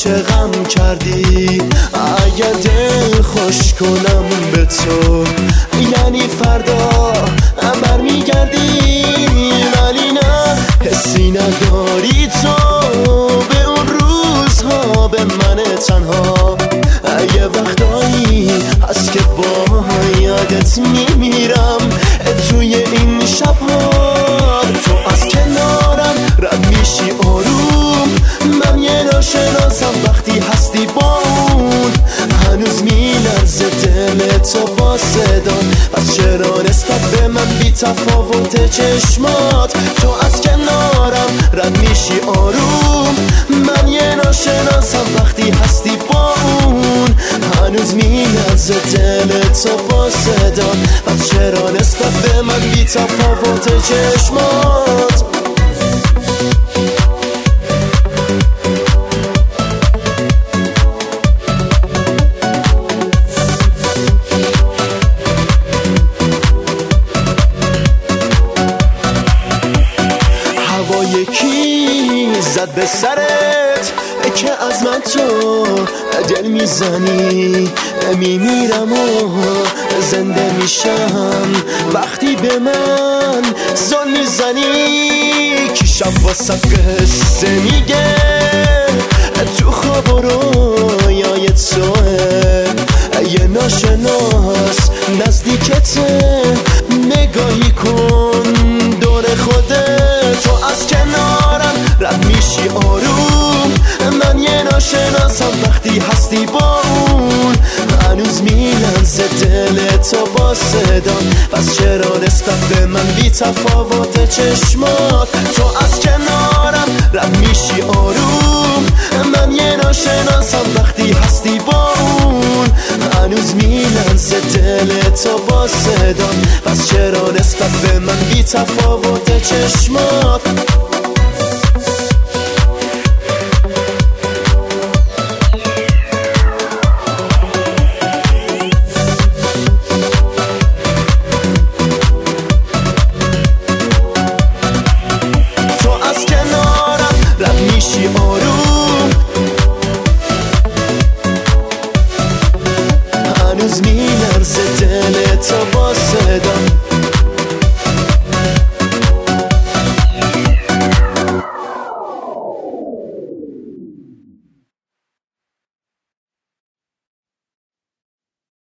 چه غم کردی. اگه دل خوش کنم به تو یعنی فردا برمیگردی، ولی نه حسی نداری تو به اون روزها به من تنها. یه وقتایی هست که با یادت میمیرم توی این شبها. تو از کنارم رد میشی آروم، من یه ناشناسم وقتی هستی با اون. هنوز میلرزه دل تو با صدام، پس چرا نسبت به من بی تفاوت چشمات؟ تو از کنارم رد میشی آروم، من یه ناشناسم وقتی هستی با اون. هنوز میلرزه دل تو با صدام، پس چرا نسبت به من بی تفاوت چشمات؟ یکی زد به سرت که از من تو دل میزنی، میمیرم و زنده میشم وقتی به من زل میزنی. که شب واسه قصه میگه تو خواب و رویای توه، یه ناشناس نزدیکته نگاهی کن دور خودت. تو از کنارم رد میشی آروم، من یه ناشناسم وقتی هستی با اون. هنوز میلرزه دل تو با صدام، پس چرا نسبت به من بی تفاوت چشمات؟ تو از کنارم رد میشی آروم، من یه ناشناسم وقتی هستی با اون. هنوز میلرزه دل تو با صدام، پس چرا نسبت به من بی تفاوت چشمات؟ تو از کنارم رد میشی آروم، هنوز میلرزه دل تو با صدام.